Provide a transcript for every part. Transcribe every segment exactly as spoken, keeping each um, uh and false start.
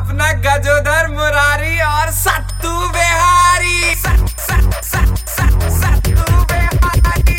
अपना गजोधर मुरारी और सत्तू बिहारी। सत, सत, सत, सत, सत्तू बिहारी।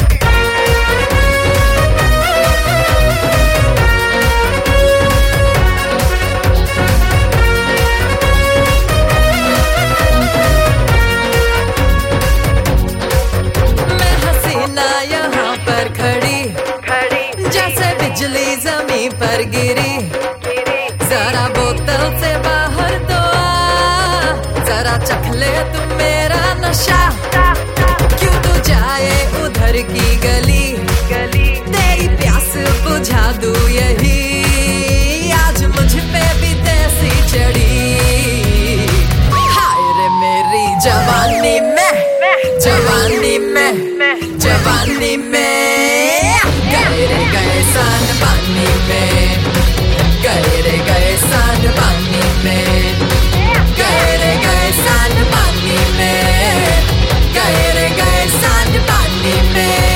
मैं हसीना यहाँ पर खड़ी खड़ी जैसे बिजली जमीन पर गिरी। जरा बोतल से बाहर तो आ, जरा चख ले तुम मेरा नशा। क्यों तू जाए उधर की गली गली, तेरी प्यास बुझा दूं यही। आज मुझ पे भी तेसी चढ़ी। हाय रे मेरी जवानी में जवानी में जवानी में गए रे गए सान पानी में। गए रे गए सान पानी में। गए रे गए सान पानी में। गए रे गए सान पानी में।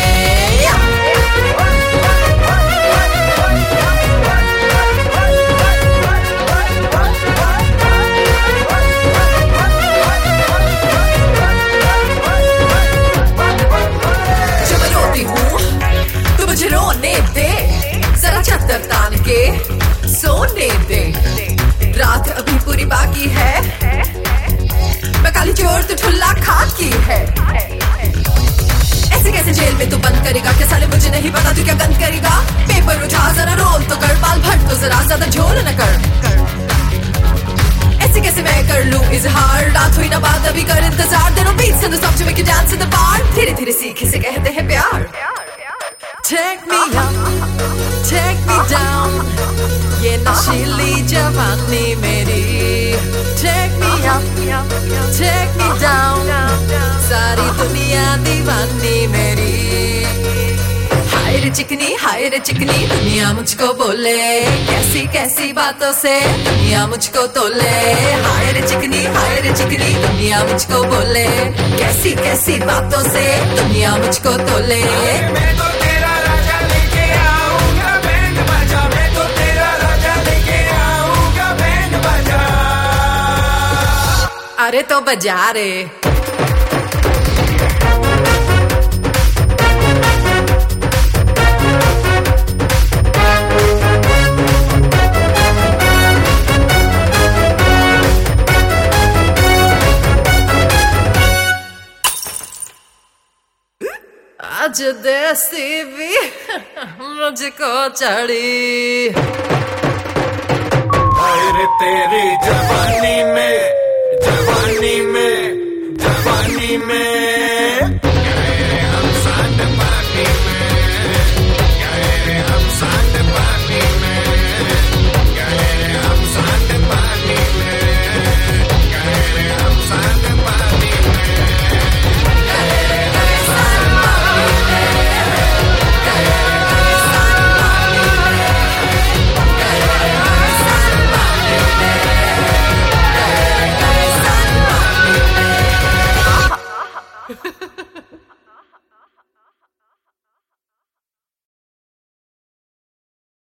जब मैं रोती हूँ तो मुझे रोने दे, जरा चद्दर तान के सोने दे। रात अभी पूरी बाकी है, मैं काली चोर तो ठुल्ला खाकी है। ऐसे कैसे जेल में तू बंद करेगा? क्या साले मुझे नहीं पता तू क्या गंद करेगा? पेपर उठा जरा रोल तो कर, बाल भट तो जरा ज्यादा झोल न कर। ऐसे कैसे मैं कर लूं इजहार? रात हुई ना बात अभी कर इंतजार। दिनों बीच से सब में डांस इन द बार। धीरे धीरे सीखे से कहते हैं प्यार। Take me up, take me down, ये नशीली जवानी मेरी। Take me up, take me down, सारी दुनिया दीवानी मेरी। हाय रे चिकनी हाय रे चिकनी दुनिया मुझको बोले, कैसी कैसी बातों से दुनिया मुझको तोले। हाय रे चिकनी हाय रे चिकनी दुनिया मुझको बोले, कैसी कैसी बातों से दुनिया मुझको तोले। मैं तो तेरा राजा लेके आऊंगा बैंड बजा। मैं तो तेरा राजा लेके आऊंगा बैंड बजा। अरे तो बजा रे। आज देसी भी मुझको चढ़ी। हाय रे तेरी